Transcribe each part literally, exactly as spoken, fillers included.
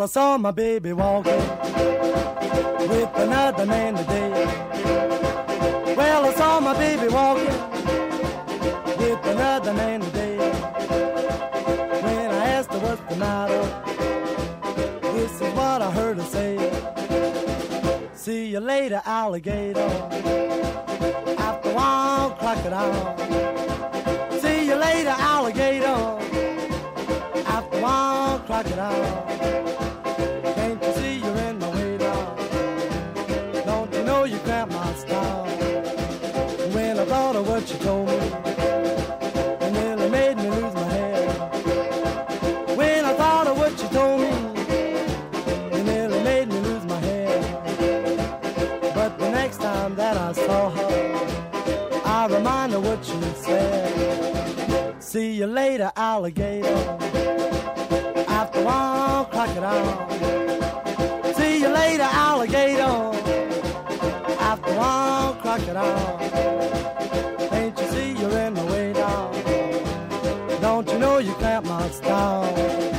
Well, I saw my baby walking with another man today. Well, I saw my baby walking with another man today. When I asked her what's the matter, this is what I heard her say. See you later, alligator. After a while, crocodile. See you later, alligator. After a while, crocodile. Can't you see you're in my way now? Don't you know you cramped my style? When I thought of what you told me, it nearly made me lose my head. When I thought of what you told me, it nearly made me lose my head. But the next time that I saw her, I remind her what she said. See you later, alligator. After a while, crocodile. See you later, alligator. After a while, crocodile. Can't you see you're in my way now? Don't you know you cramped my style?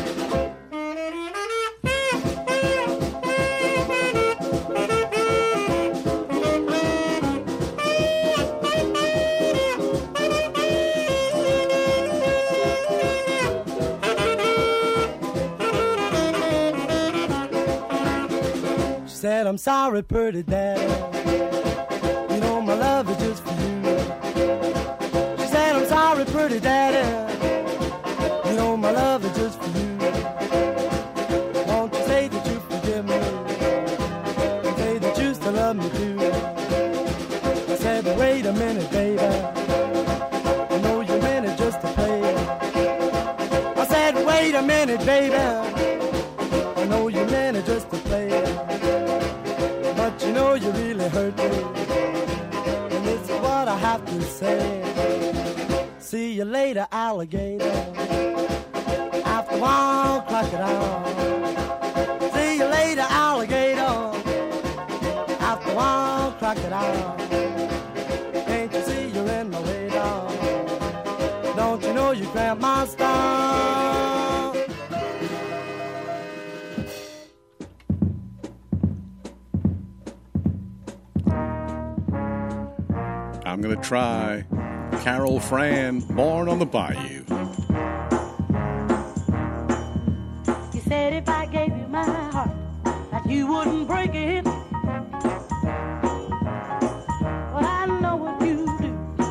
Said, I'm sorry, pretty daddy. You know my love is just for you. She said, I'm sorry, pretty daddy. You know my love is just for you. Won't you say that you forgive me? And say that you still love me too. I said, but wait a minute, baby. I know you meant it just to play. I said, wait a minute, baby. I know you meant it just to play. But you know you really hurt me, and it's what I have to say. See you later, alligator. After a while, crocodile. See you later, alligator. After a while, crocodile. Can't you see you're in my way now? Don't you know you cramped my style? I'm going to try Carol Fran, Born on the Bayou. You said if I gave you my heart, that you wouldn't break it. Well, I know what you do.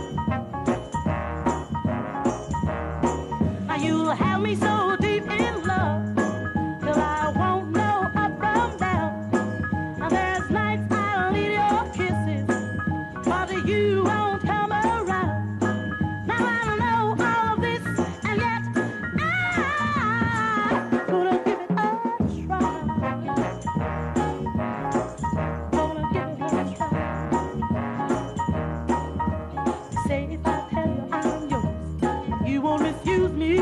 Now you'll have me so deep in love till I won't know up from down. Now there's nights I'll need your kisses, but you won't come around. Now I know all of this, and yet I'm gonna give it a try. Gonna give it a try. Say if I tell you I'm yours, you won't refuse me.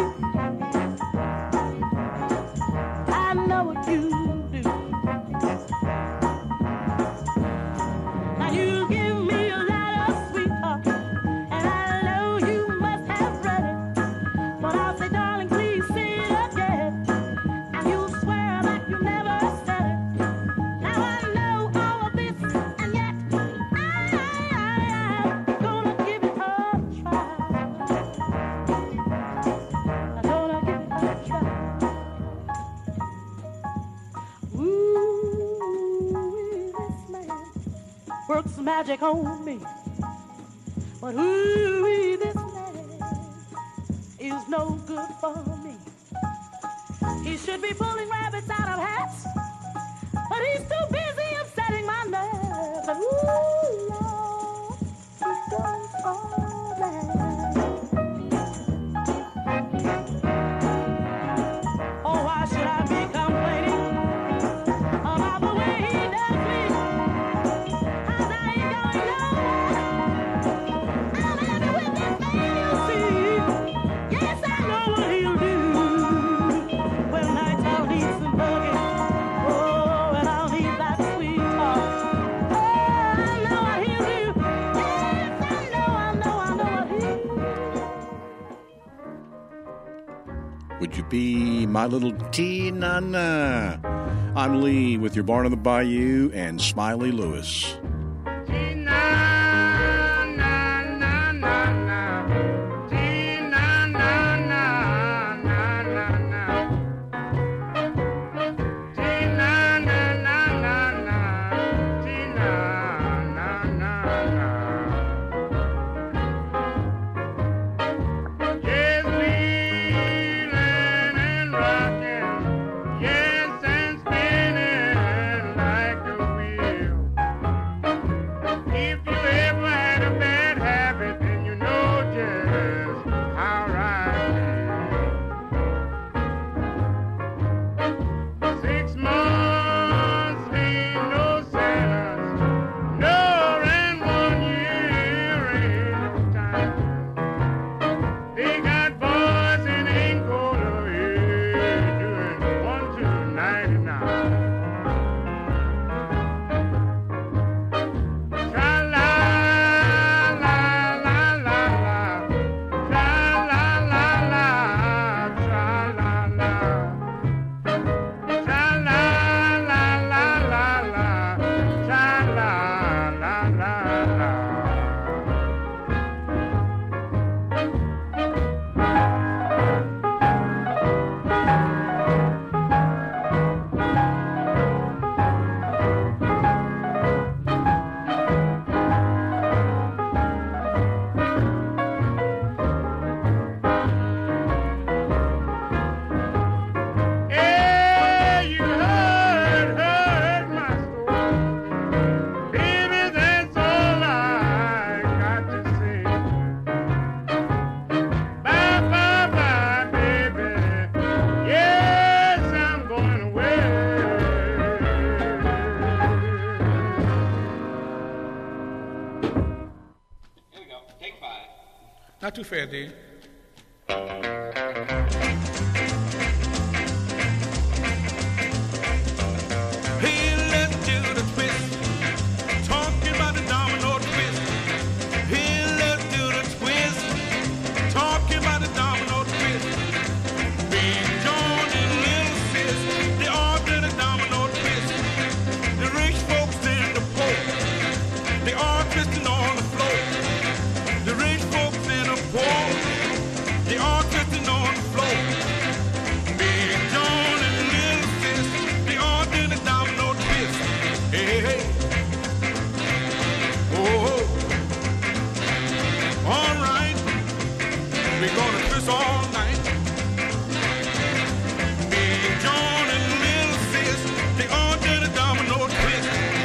I know what you do. Now you give me a lot of sweetheart, and I know you must have read it. But I'll say, darling, please say it again, and you'll swear that you never said it. Now I know all of this, and yet I'm gonna give it a try. I'm gonna give it a try. Ooh, this man works magic on me. But ooh, this man is no good for me. He should be pulling rabbits out of hats, but he's too busy upsetting my nerves. But ooh, Lord, he does all that. Oh, why should I be complaining about the way he does me? Cause I ain't going nowhere. I'm happy with this man, you see. Yes, I know what he'll do. Well, nights I'll need some hugging. Oh, and I'll need that sweet talk. Oh, I know what he'll do. Yes, I know, I know, I know what he'll do. Would you be my little T Nana? I'm Lee with your Barn on the Bayou and Smiley Lewis. Not too fair, D. Hey, let's do the twist. Talking about the domino twist. Hey, let's do the twist. Talking about the domino twist. Big John and Little Sis, they all did a domino twist. The rich folks and the poor, they all twisting on the floor. The rich folks and the poor, they all twisting on the floor. Big John and Little Sis, they all did a domino twist. Hey, hey. Oh, all right. We're gonna twist all night. Big John and Little Sis, they all did a domino twist.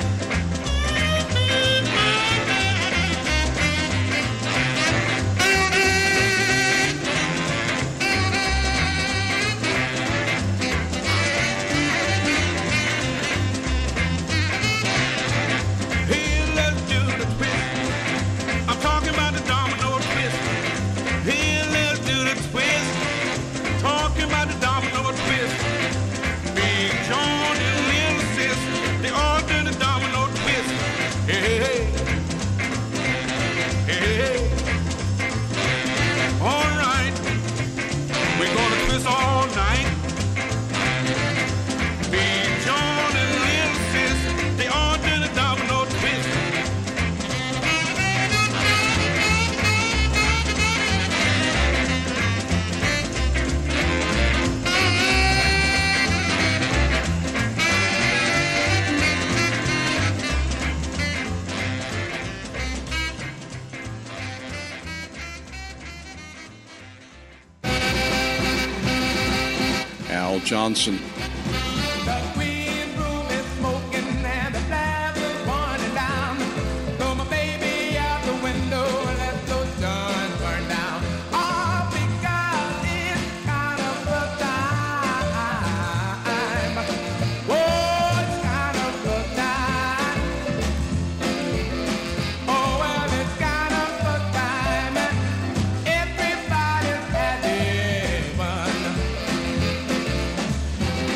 Hey, let's do the twist. I'm talking about the domino twist. Hey, let's do the twist. Talking about the domino twist. Big John and Little Sis, they all do the domino twist. Hey, hey, hey, hey, hey. All right, we're gonna twist all night. Big John and Little Sis, they all do the domino twist. Al Johnson. The green room is smoking and the flames are running down. Throw my baby out the window and let those guns burn down. All because it's kind of the time. Oh, it's kind of the time. Oh, well, it's kind of the time. Everybody's having fun.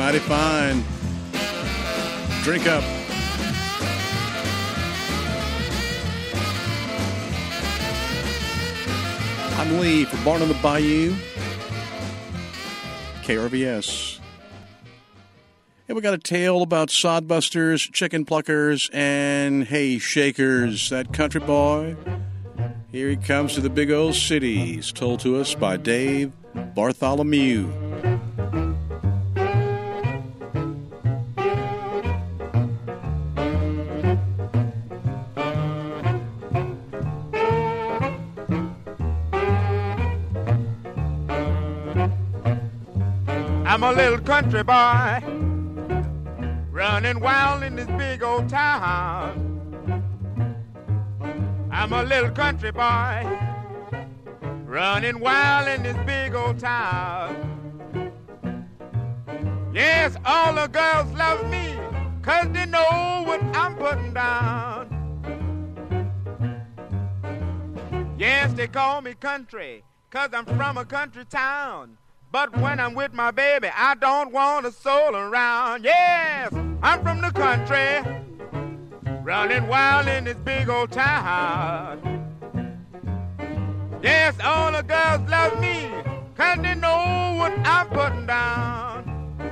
Mighty fine. Drink up. I'm Lee for Barn on the Bayou. K R V S. And we got a tale about sodbusters, chicken pluckers, and hay shakers. That country boy. Here he comes to the big old cities, told to us by Dave Bartholomew. I'm a little country boy, running wild in this big old town. I'm a little country boy, running wild in this big old town. Yes, all the girls love me, 'cause they know what I'm putting down. Yes, they call me country, 'cause I'm from a country town. But when I'm with my baby, I don't want a soul around. Yes, I'm from the country, running wild in this big old town. Yes, all the girls love me, 'cause they know what I'm putting down.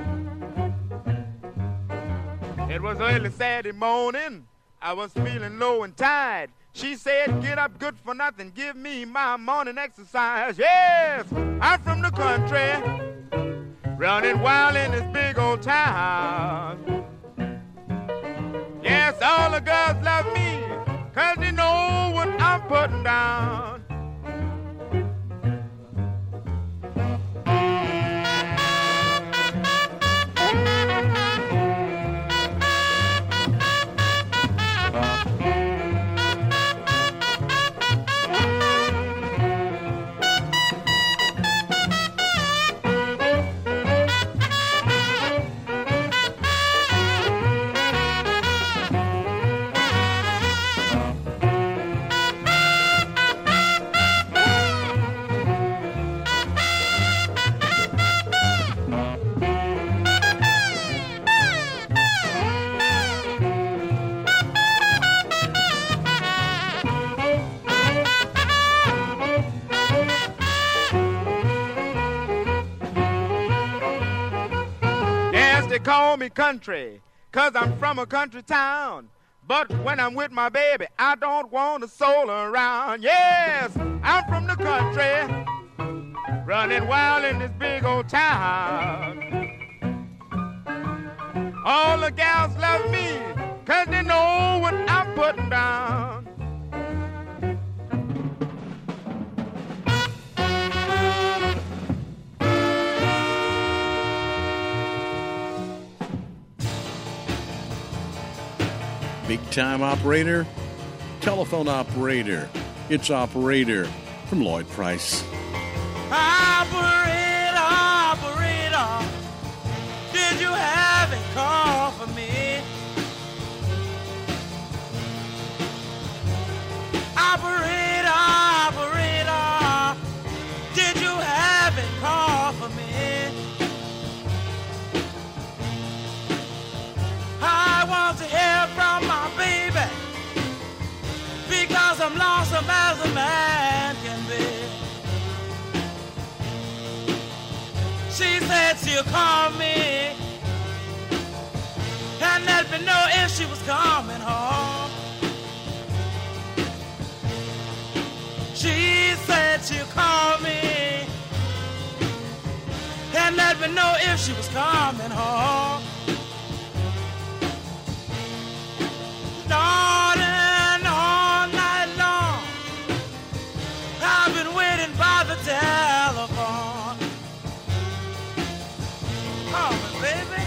It was early Saturday morning, I was feeling low and tired. She said, get up, good for nothing, give me my morning exercise. Yes, I'm from the country, running wild in this big old town. Yes, all the girls love me, 'cause they know what I'm putting down. They call me country, 'cause I'm from a country town. But when I'm with my baby, I don't want a soul around. Yes, I'm from the country, running wild in this big old town. All the gals love me, 'cause they know what I'm putting down. Big-time operator, telephone operator. It's Operator from Lloyd Price. Operator, operator, did you have a call for me? Operator, operator, did you have a call for me? I want to hear from my baby, because I'm lonesome as a man can be. She said she'll call me and let me know if she was coming home. She said she'll call me and let me know if she was coming home. Darling, all night long, I've been waiting by the telephone. Call me, baby.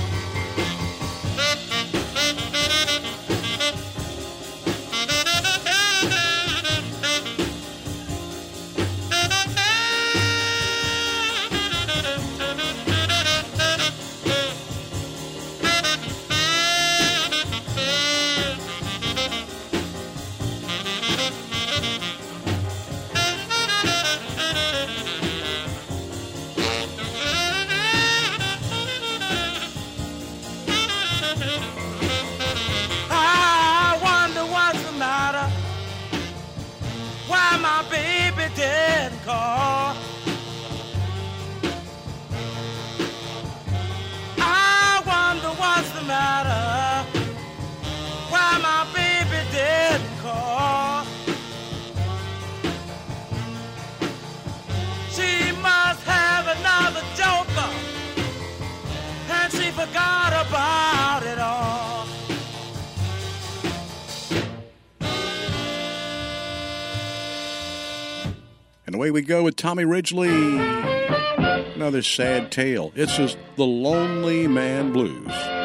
And away we go with Tommy Ridgely. Another sad tale. It's just the Lonely Man Blues.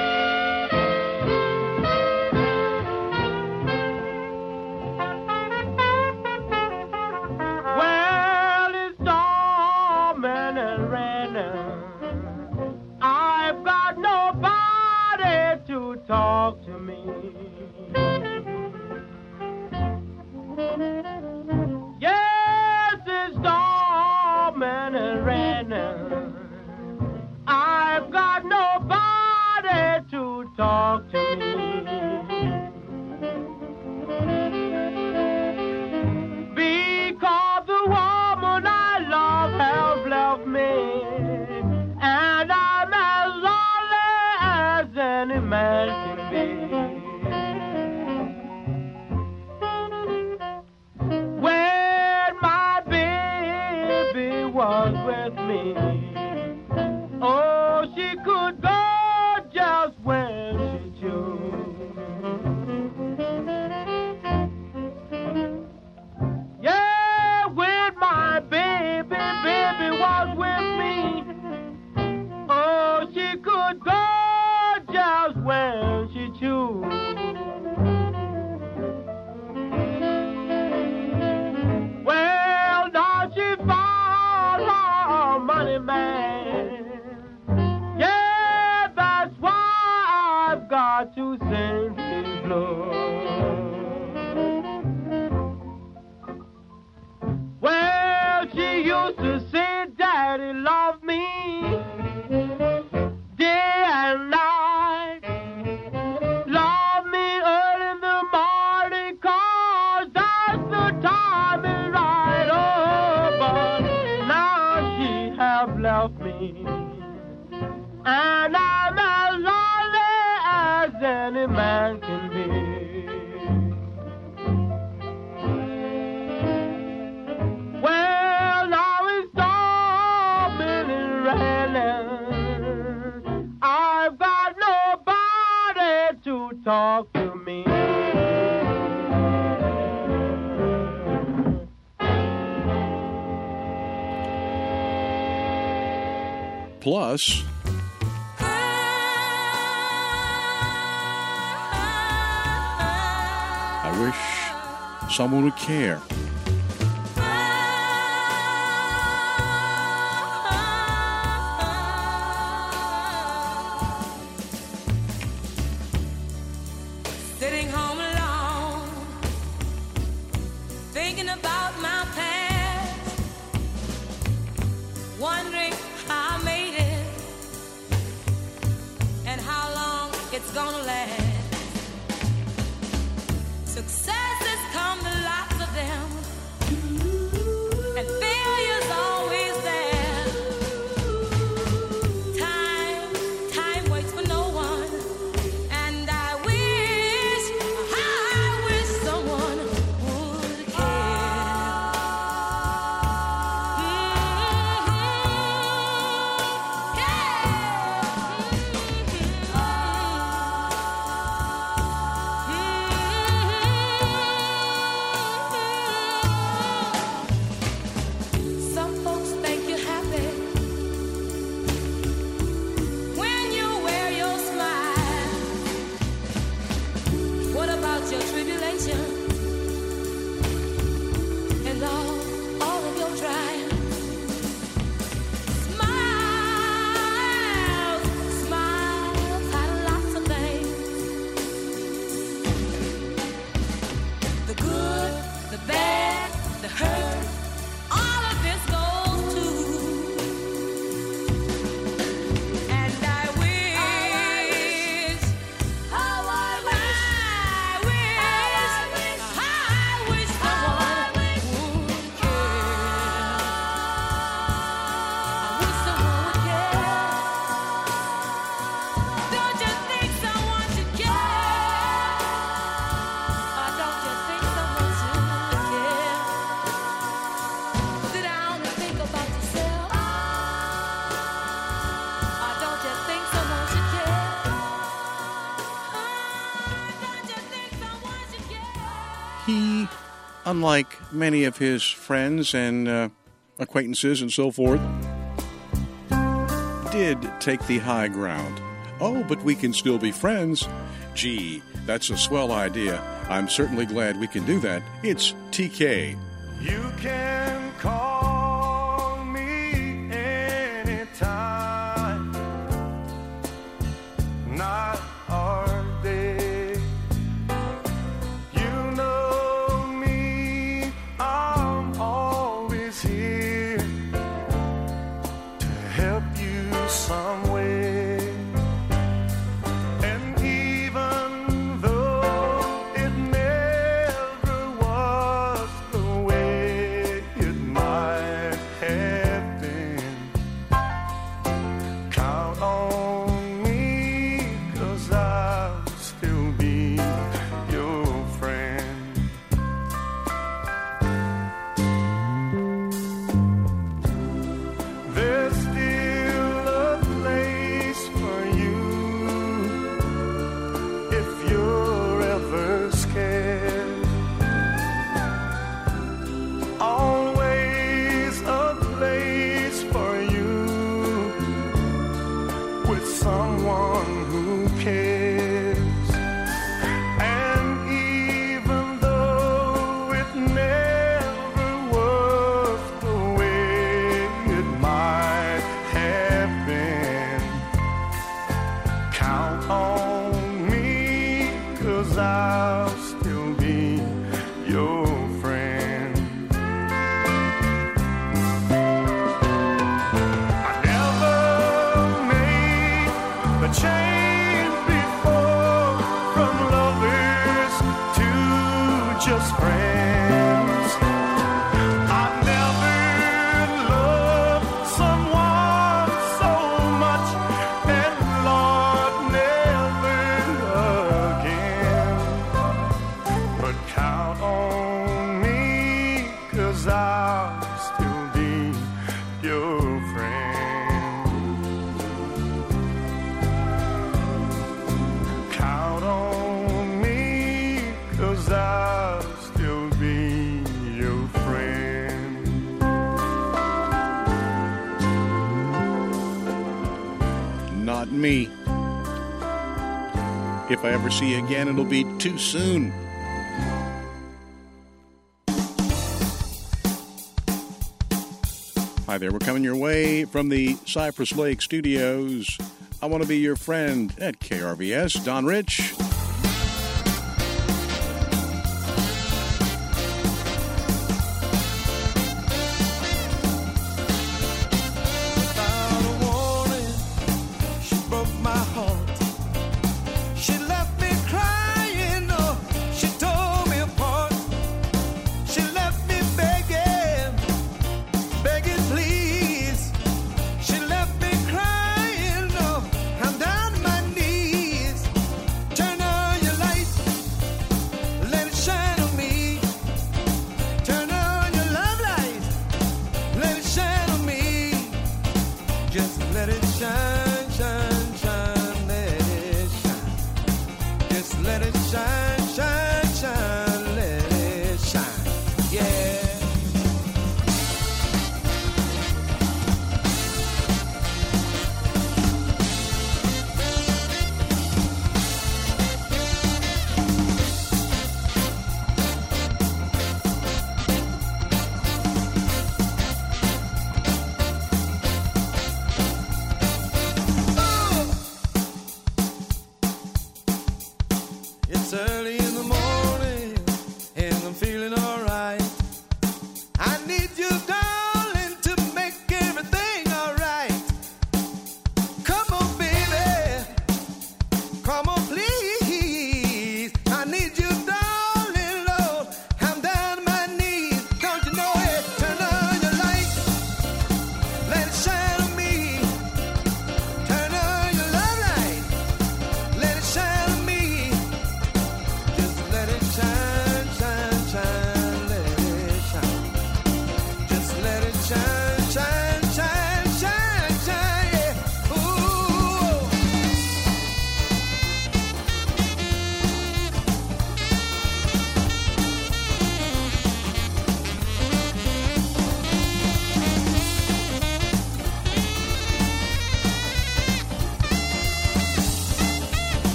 Well, it's storming and raining. I've got nobody to talk to me. Yes, it's storming and raining. I've got nobody to talk to me. Because the woman I love has left me, and I'm as lonely as any man can be. When my baby was with me, oh, she could go just when she chose. Yeah, when my baby, baby was with me, oh, she could go just when she chose. Well, now she found her money man. Yeah, that's why I've got to sing his blues. Well, she used to say, Daddy loved me day and night. Love me early in the morning, 'cause that's the time is right. Oh, but now she have left me, and I'm as lonely as any man can be. Well, now it's storming and raining. I've got nobody to talk to me. Plus, I wish someone would care. Sitting home alone, thinking about my past, wondering how I made it and how long it's gonna last. Successes come to lots of them, and failure's always there. Time, time waits for no one, and I wish, I wish someone would care. Mm-hmm. Yeah. unlike many of his friends and uh, acquaintances and so forth, did take the high ground. Oh, but we can still be friends. Gee, that's a swell idea. I'm certainly glad we can do that. It's T K. You can call me anytime, night or day. You know me, I'm always here to help you some way. And even though it never was the way it might have been, count on me, 'cause I'll still be your friend. There's still a place for you if you're ever scared. Always a place for you with someone who cares. And even though it never was the way it might have been, count on me, 'cause I'll still be your friend. I never made the change before from lovers to just friends. I've never loved someone so much, and Lord, never again. But count on me, 'cause I'll still be your friend. Count on me, 'cause I'll still be your friend. Not me. If I ever see you again, it'll be too soon. Hi there, we're coming your way from the Cypress Lake Studios. I want to be your friend at K R V S. Don Rich. Without a warning, she broke my heart. She left me crying, oh, she tore me apart. She left me begging, begging please. She left me crying, oh, I'm down on my knees. Turn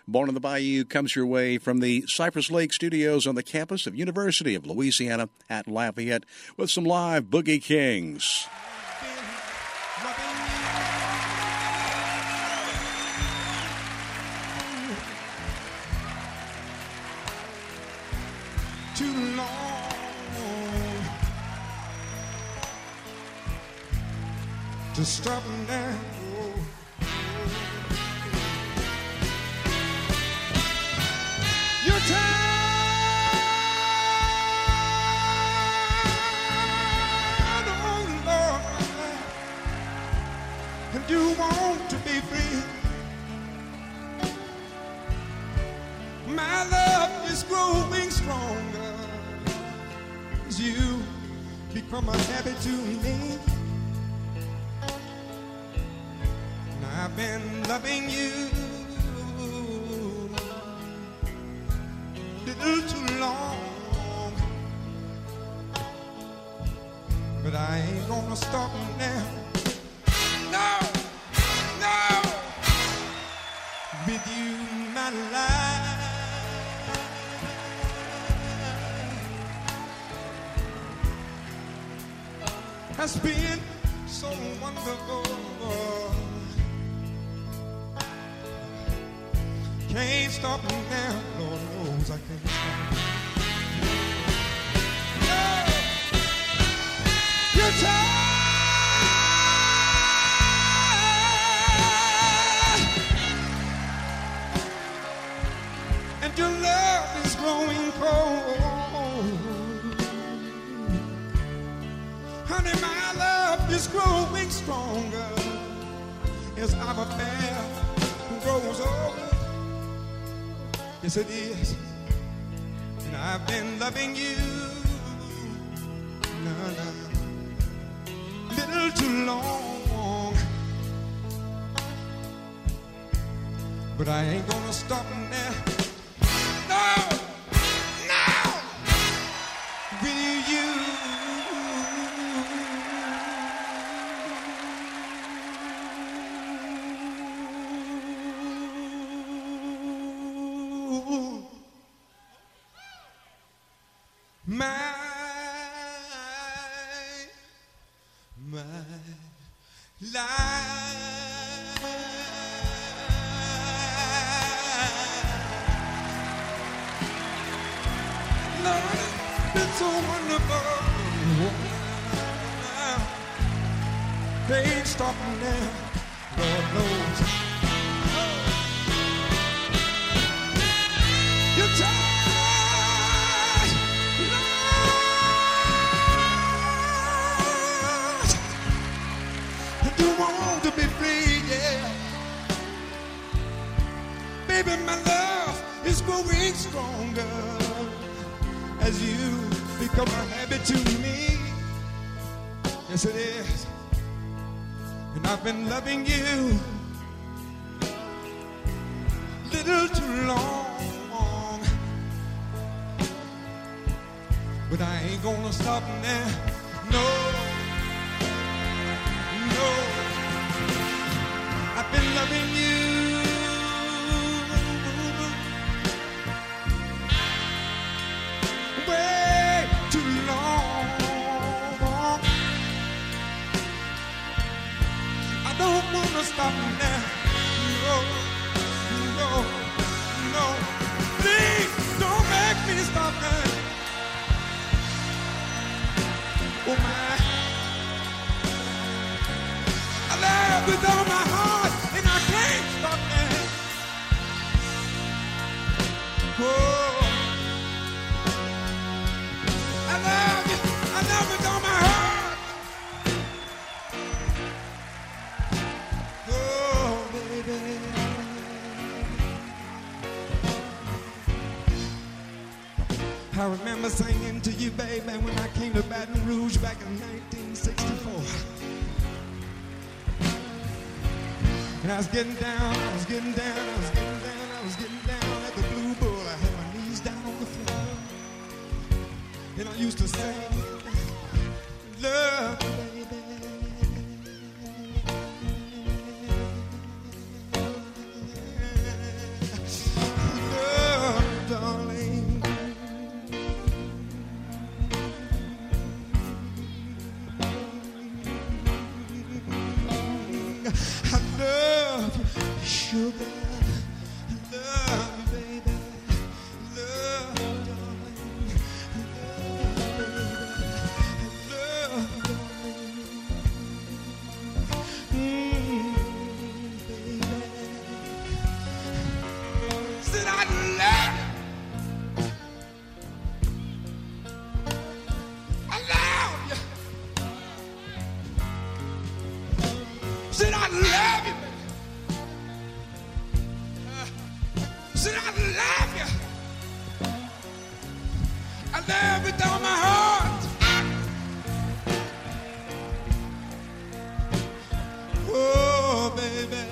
Born in the Bayou comes your way from the Cypress Lake Studios on the campus of University of Louisiana at Lafayette with some live Boogie Kings. Too long to stop now. You're tired, oh Lord, and you want to be free. My love is growing stronger as you become a habit to me. And I've been loving you a little too long, but I ain't gonna stop now. No, no, with you, my life has been so wonderful. Can't stop me now, Lord knows I can't stop. No, you're tired, and your love is growing cold. Honey, my love is growing stronger as our affair grows old. Yes, it is. And I've been loving you, no, no, little too long. But I ain't gonna stop now. No, no, with you. My, my life. Lord, it's been so wonderful. Can't stop me now, Lord knows. You're tired. You want to be free, yeah. Baby, my love is growing stronger as you become a habit to me. Yes, it is. And I've been loving you little too long, but I ain't gonna stop now. No. I've been loving you way too long. I don't want to stop now. No, no, no. Please don't make me stop now. Oh my, I love with all my heart, and I can't stop now. Oh, I love you, I love with all my heart. Oh, baby. I remember singing to you, baby, when I came to Baton Rouge back in nineteen sixty-four. And I was getting down, I was getting down, I was getting down, I was getting down at the Blue Bull. I had my knees down on the floor. And I used to sing, love, baby. I love you, sugar. I love you, baby. Love you, darling. Love you, baby. Love you, darling. Mm, baby. Said I love you. I love you. Said I love you. Uh, said I love you. I love you down my heart. Oh, baby.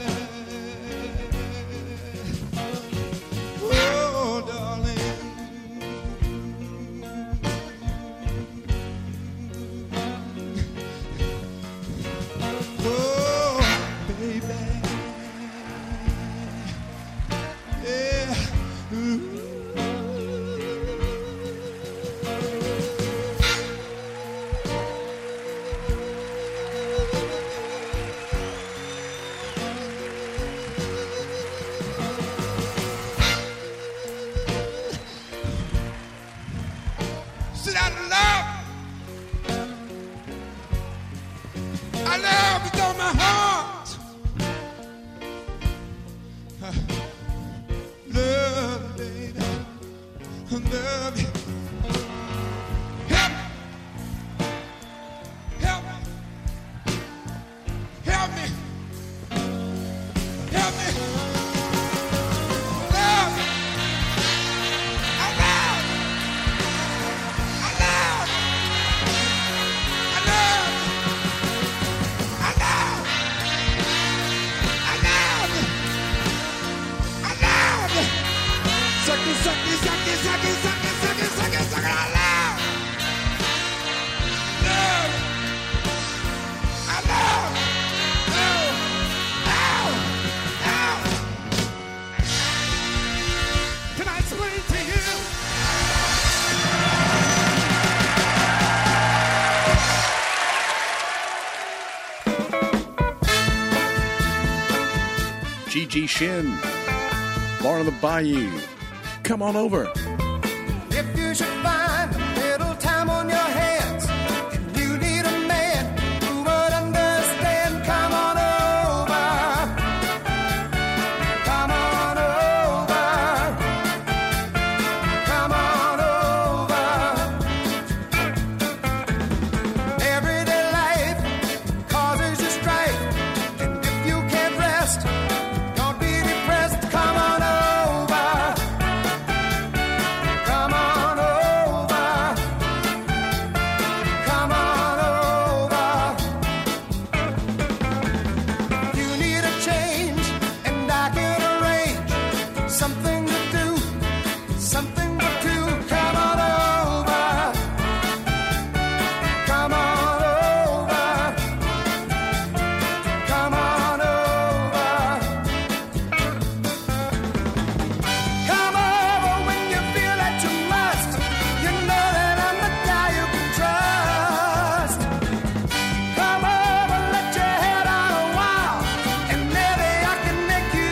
Oh, darling. Oh, baby. Yeah. Ooh. Said I love, I love with all my heart. Uh, love, baby, I love you. Help, help, help me, help me. Love, I love, I love, I love, I love, I love, I love. Suck it, suck it, suck it, suck it, suck it, suck it, suck it, suck it, I love. Love, I love. Oh, ow, ow. Can I explain to you? Gigi Shin, Bar on the Bayou. Come on over. If you should find a little time on your hands and you need a man who would understand, come on over. Come on over. Come on over. Everyday life causes you strife, and if you can't rest, don't be depressed. Come on over. Come on over. Come on over. You need a change, and I can arrange something to do, something to do. Come on over. Come on over. Come on over. Come over when you feel that you must. You know that I'm the guy you can trust. Come over, let your head out a while, and maybe I can make you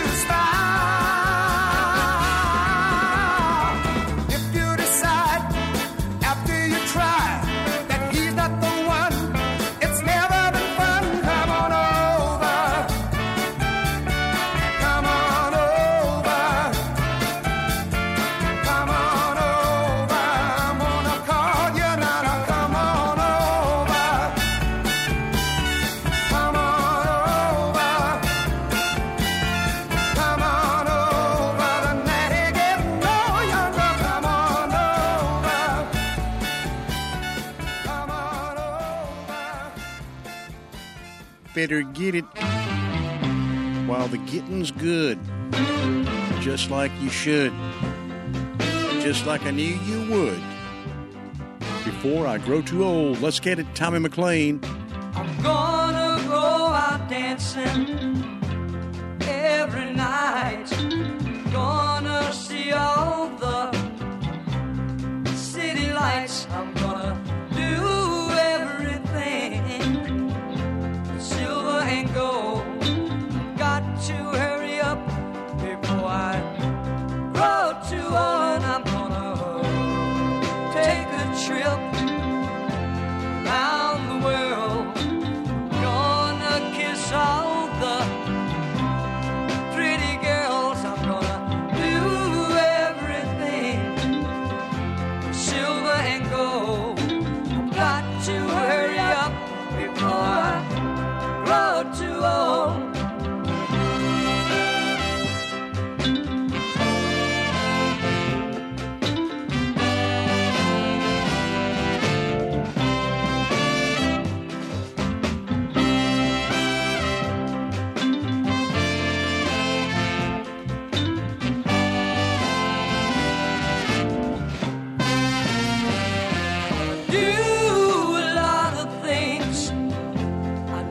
smile. If you decide after you try that he's not the one, it's never been fun. Come on over. Come on over. Come on over. I'm gonna call you now. Now come on over. Come on over. Come on over. The night ain't getting no younger. Come on over. Come on over. Better get it while the getting's good. Just like you should. Just like I knew you would. Before I grow too old, let's get it, Tommy McLean. I'm gonna go out dancing every night. Gonna see all the city lights. I'm gonna do everything, silver and gold.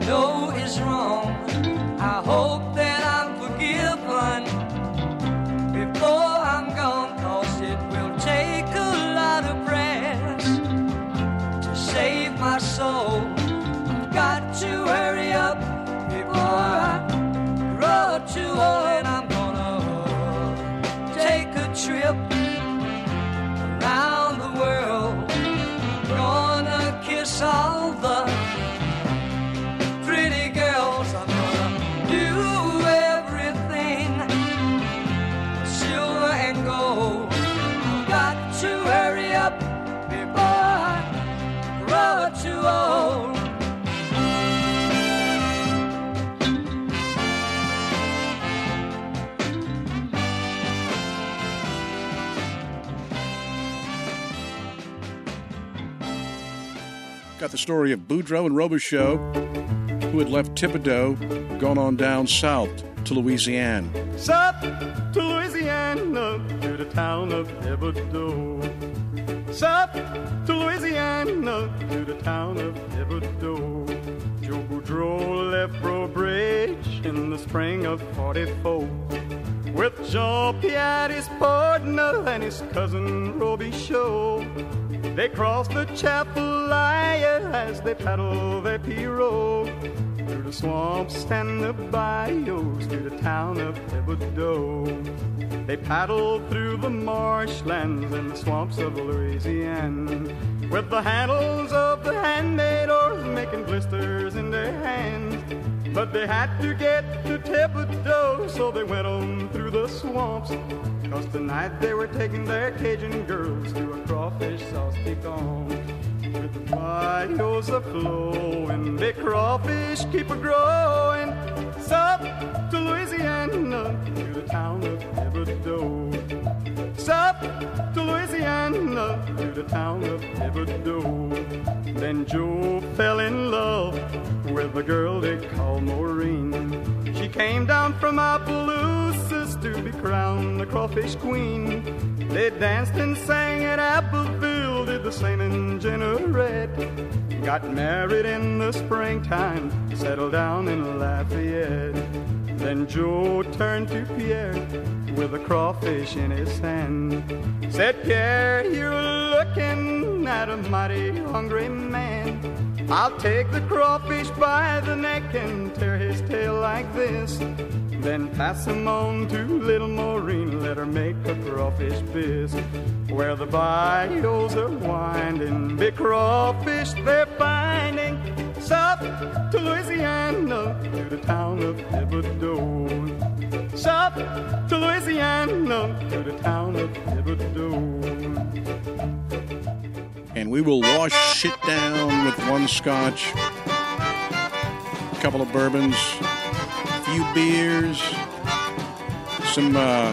know is wrong. I hope that I'm forgiven before I'm gone, 'cause it will take a lot of prayers to save my soul. I've got to hurry up before I grow too old, and I'm gonna take a trip around the world. Gonna kiss all the pretty girls. I'm gonna do everything silver and gold. I've got to hurry up before I grow too old. Got the story of Boudreaux and Robichaux, who had left Thibodaux, gone on down south to Louisiana. South to Louisiana, to the town of Thibodaux. South to Louisiana, to the town of Thibodaux. Joe Boudreaux left Bro Bridge in the spring of forty-four with Jean-Pierre, his partner, and his cousin Robichaux. They crossed the Chapelaya as they paddled their pirogue through the swamps and the bayous to the town of Thibodaux. They paddled through the marshlands and the swamps of Louisiana with the handles of the handmade oars making blisters in their hands. But they had to get to Thibodaux, so they went on through the swamps, 'cause tonight they were taking their Cajun girls to a crawfish sauce pecan. With the bayous a flowing, big crawfish keep a growing. South to Louisiana, to the town of Thibodaux. South to Louisiana, to the town of Thibodaux. Then Joe fell in love with a girl they called Maureen. She came down from Opelousas to be crowned the crawfish queen. They danced and sang at Appleville, did the same in Jeanneret. Got married in the springtime, settled down in Lafayette. Then Joe turned to Pierre with a crawfish in his hand. Said, Pierre, you're looking at a mighty hungry man. I'll take the crawfish by the neck and tear his tail like this. Then pass him on to little Maureen, let her make a crawfish bisque. Where the bayous are winding, big crawfish they're finding. South to Louisiana, to the town of Thibodaux. South to Louisiana, to the town of Thibodaux. And we will wash shit down with one scotch, a couple of bourbons, a few beers, some uh,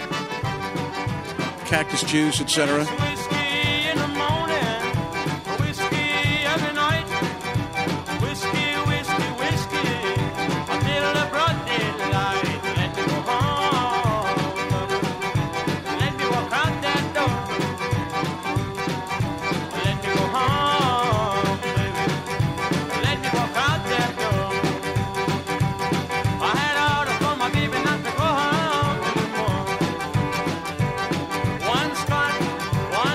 cactus juice, et cetera. Whiskey in the morning, whiskey every night. Whiskey, whiskey, whiskey, until the broad daylight. Let me go home, let me walk out that door. Let me go home, baby, let me walk out that door. I had ordered for my baby not to go home anymore. One scotch, one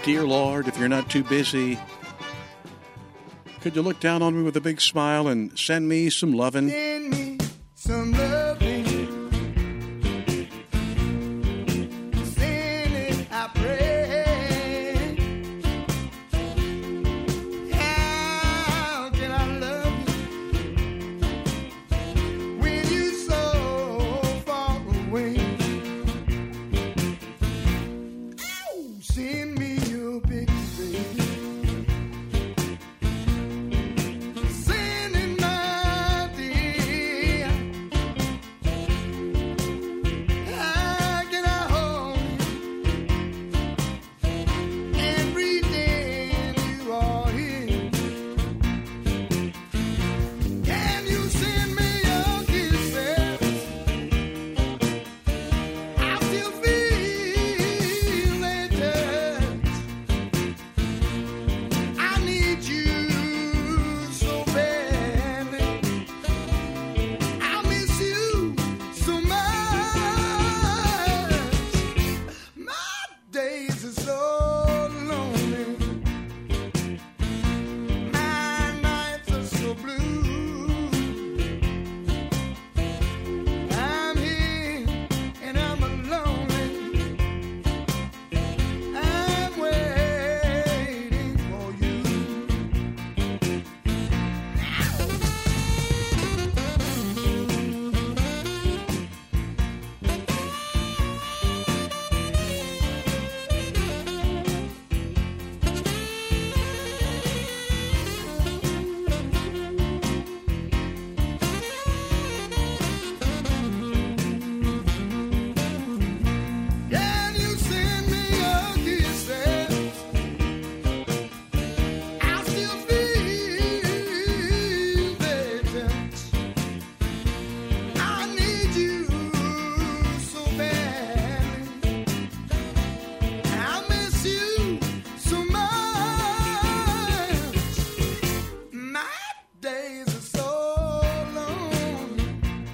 Dear Lord, if you're not too busy, could you look down on me with a big smile and send me some lovin'? Send me some loving. Send it, I pray. How can I love you when you're so far away? Oh, send me your picture, baby. Send it, my dear. How can I hold you and pretend you are here? Can you send me your kisses? I still feel their touch. I need you so badly. I miss you so much. My days are so lonely. My nights are so blue. I'm here and I'm alone. I'm waiting for you. Can you send me your kisses? I still feel their touch. I need you so badly. I miss you so much. My days are so lonely.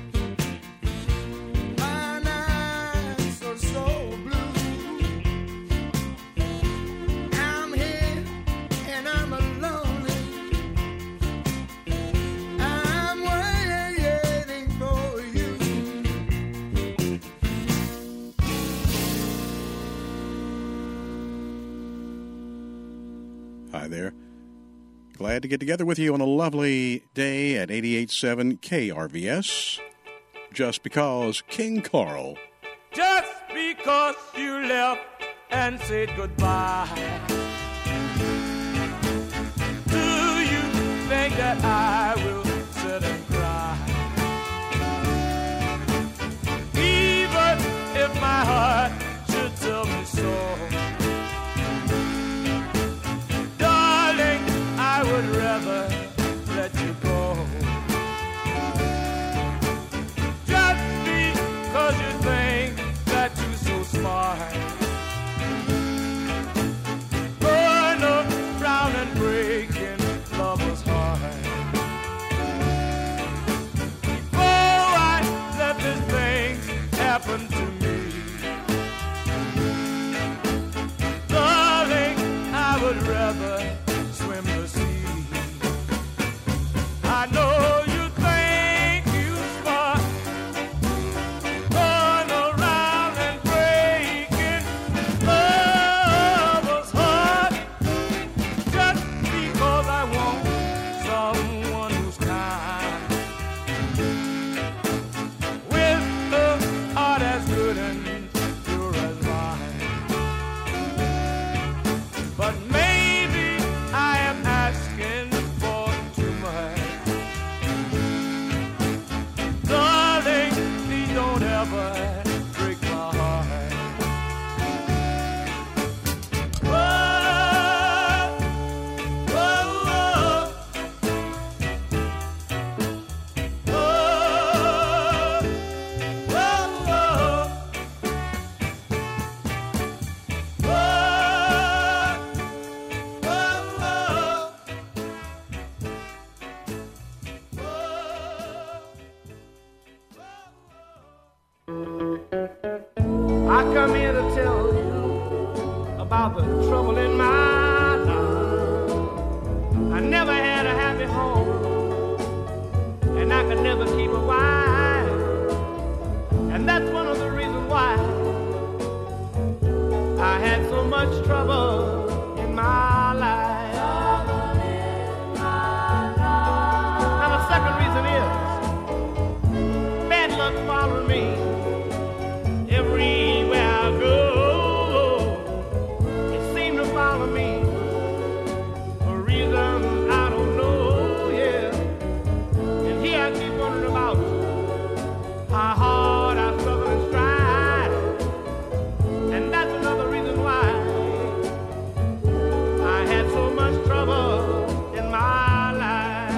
My nights are so blue. I'm here and I'm alone. I'm waiting for you. Hi there. Glad to get together with you on a lovely day at eighty-eight point seven K R V S. Just because King Carl. Just because you left and said goodbye. Do you think that I will sit and cry? Even if my heart should tell me so, darling, I would rather let you go. Just because you think that you're so smart, burn up, frown and breaking lover's heart. about the trouble in my life. I never had a happy home, and I could never keep a wife. And that's one of the reasons why I had so much trouble in my life. Now the second reason is bad luck following me everywhere I go. It seemed to follow me for reasons I don't know, yeah. And here I keep wondering about how hard I struggle and strive. And that's another reason why I had so much trouble in my life.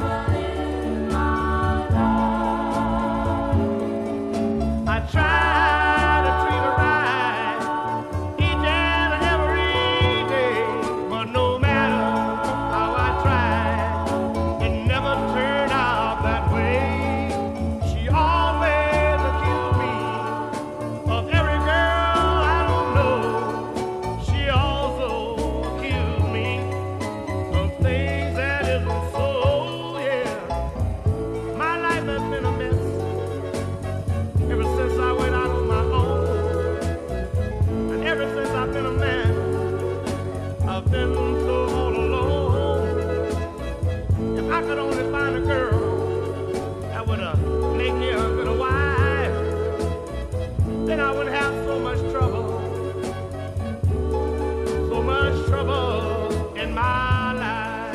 I tried to treat her right each and every day, but no matter how I tried, it never turned out that way. She always accused me of every girl I don't know. She also accused me of things that isn't so, yeah. My life has been a mess ever since I went out on my own. And ever since I've been a man, I've been so all alone. If I could only find a girl that would uh, make me a good wife, then I wouldn't have so much trouble, so much trouble in my life.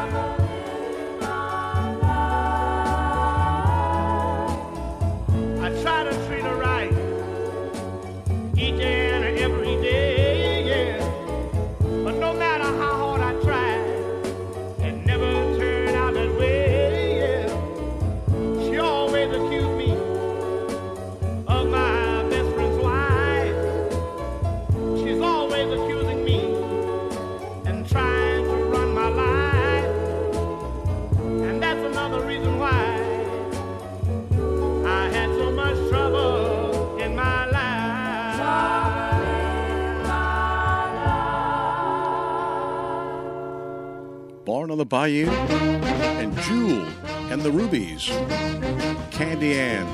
I try to treat her right each and every day, yeah. But no matter how hard I tried, it never turned out that way, yeah. She always accused me of my best friend's wife. She's always accusing me and trying to run my life. And that's another reason why I had so much trouble in my life. Born on the Bayou, and Jewel and the Rubies, Candy Ann.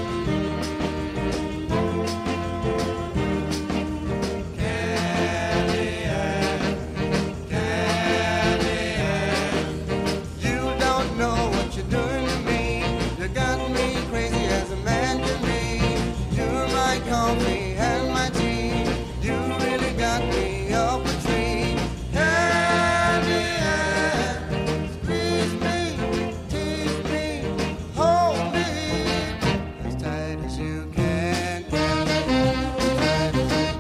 You don't know what you're doing to me. You got me crazy as a man can be. You're my coffee and my tea. You really got me up a tree. Candy Ann, squeeze me, tease me, hold me as tight as you can. Candy Ann, as tight as you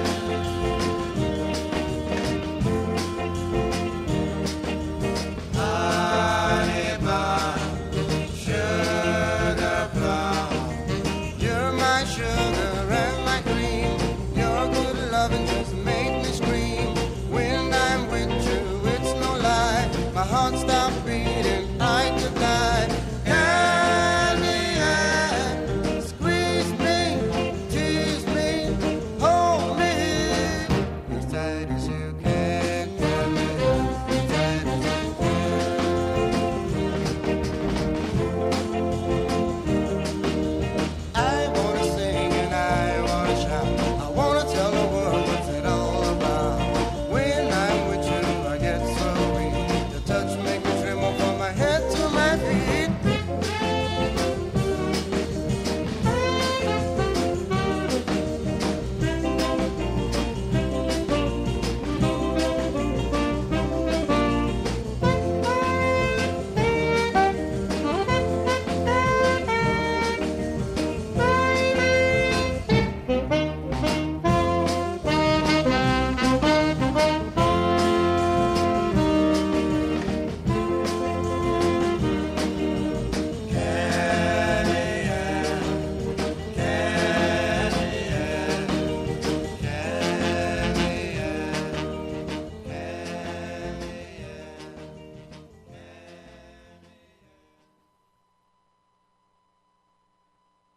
Honey bun, sugar plum. You're my sugar and my cream. Your good loving just make me scream. When I'm with you, it's no lie. My heart stops beating, I could die. Candy Ann, squeeze me, tease me, hold me as tight as you can. Candy Ann, as tight as you I wanna sing and I wanna shout. I wanna tell the world what's it all about. When I'm with you, I get so weak. Your touch make me tremble from my head to my feet.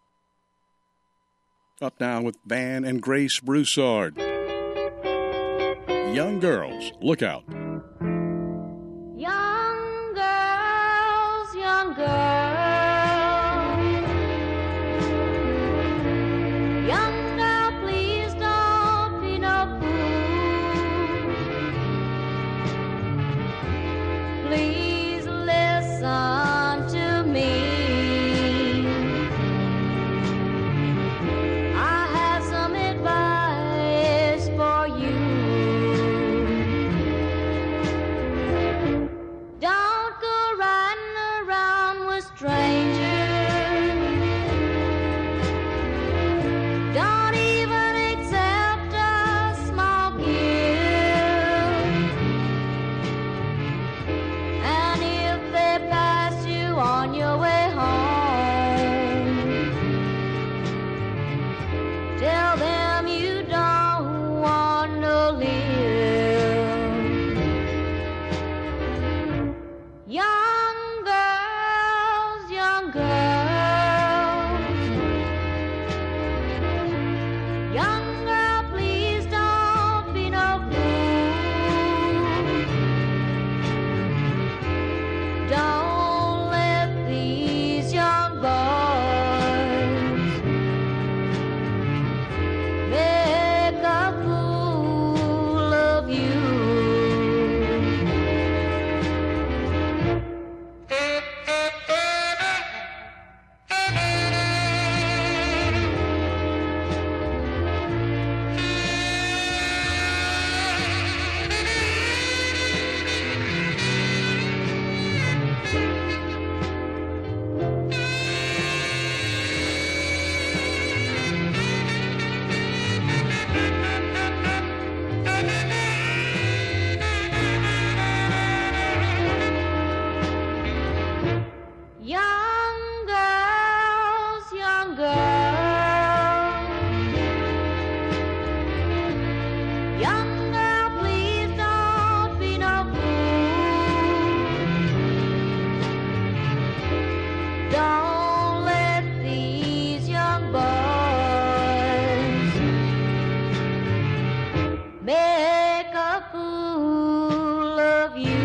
Up now with Van and Grace Broussard. Young girls, look out. Young girls, young girls, young girl, please don't be no fool. Please listen to me. I have some advice for you. Don't go riding around with strangers. Don't even accept a small gift. And if they pass you on your way home, tell them you don't want to live. Young girls, young girls, young girl, please don't be no fool. Don't let these young boys make a fool of you. Young girls, young girls, young girl, please don't be no fool. Don't let these young boys make a fool of you.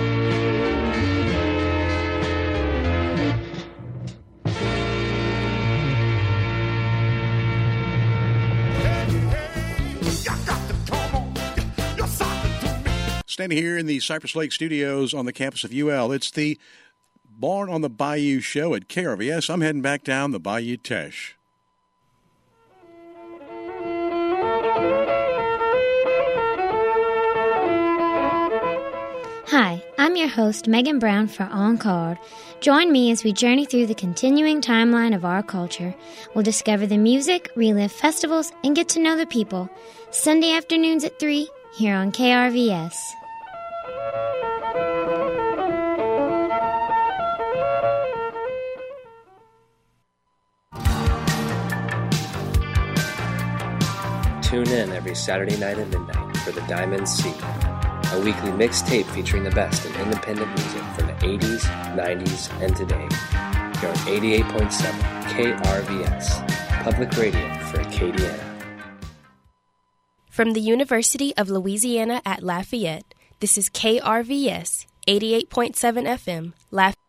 Standing here in the Cypress Lake studios on the campus of U L, it's the Born on the Bayou show at K R V S. I'm heading back down the Bayou Teche. Hi, I'm your host, Megan Brown for On Card. Join me as we journey through the continuing timeline of our culture. We'll discover the music, relive festivals, and get to know the people. Sunday afternoons at three here on K R V S. Tune in every Saturday night at midnight for The Diamond Sea, a weekly mixtape featuring the best in independent music from the eighties, nineties, and today. Here on eighty-eight point seven K R V S, public radio for Acadiana. From the University of Louisiana at Lafayette, this is K R V S, eighty-eight point seven F M, Lafayette.